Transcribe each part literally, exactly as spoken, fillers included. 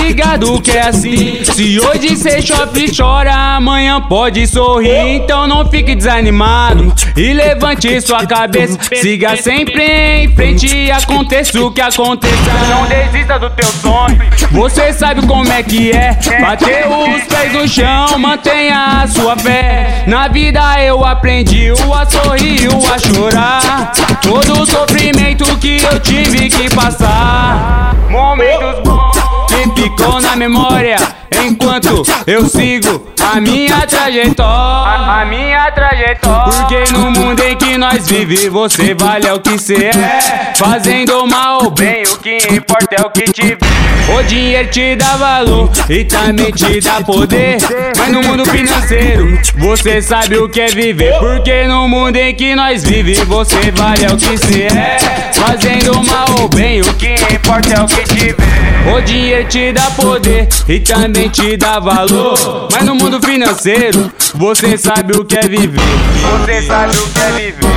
ligado que é assim. Se hoje cê chove e chora, amanhã pode sorrir. Então não fique desanimado e levante sua cabeça. Siga sempre em frente e aconteça o que aconteça. Não desista do teu sonho, você sabe como é que é. Bater os pés no chão, mantenha a sua fé. Na vida eu aprendi o a sorrir, o a chorar. Todo o sofrimento que eu tive que passar, momentos bons que ficou na memória, enquanto eu sigo a minha trajetória, a, a minha trajetória. Porque no mundo em que nós vive, você vale o que cê é. Fazendo mal ou bem, o que importa é o que te vê. O dinheiro te dá valor e também te dá poder, mas no mundo financeiro você sabe o que é viver. Porque no mundo em que nós vive, você vale o que cê é. Fazendo mal ou bem, o que importa é o que te vê. O dinheiro te dá poder e também te dá valor, mas no mundo financeiro você sabe o que é viver. Você sabe o que é viver.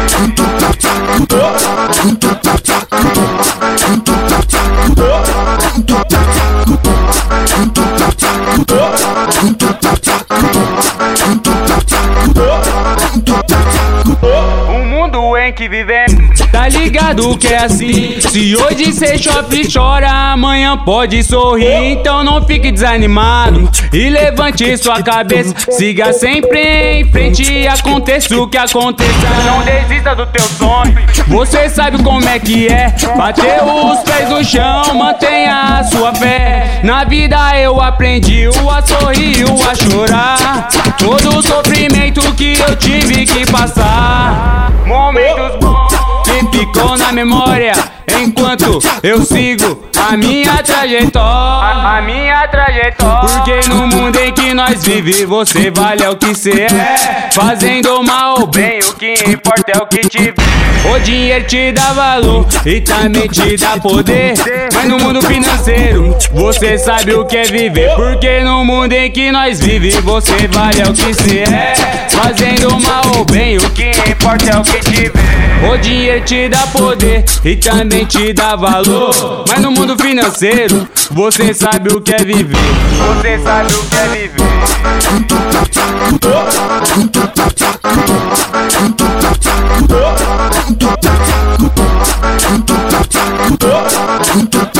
O mundo em que vivemos, tá ligado que é assim. Se hoje cê chove e chora, amanhã pode sorrir. Então não fique desanimado e levante sua cabeça. Siga sempre em frente e aconteça o que aconteça. Não desista do teu sonho, você sabe como é que é. Bater os pés no chão, mantenha a sua fé. Na vida eu aprendi o a sorrir, o a chorar. Todo o sofrimento que eu tive que passar, momentos bons que ficou na memória, enquanto eu sigo a minha trajetória, a, a minha trajetória. Porque no mundo em que nós vive, você vale o que cê é. Fazendo mal ou bem, o que importa é o que te vê. O dinheiro te dá valor e também te dá poder, mas no mundo financeiro você sabe o que é viver. Porque no mundo em que nós vive, você vale o que cê é. Fazendo mal ou bem, o que importa é o que te vê. O dinheiro te dá poder e também te dá valor, mas no mundo financeiro você sabe o que é viver. Você sabe o que é viver. Oh,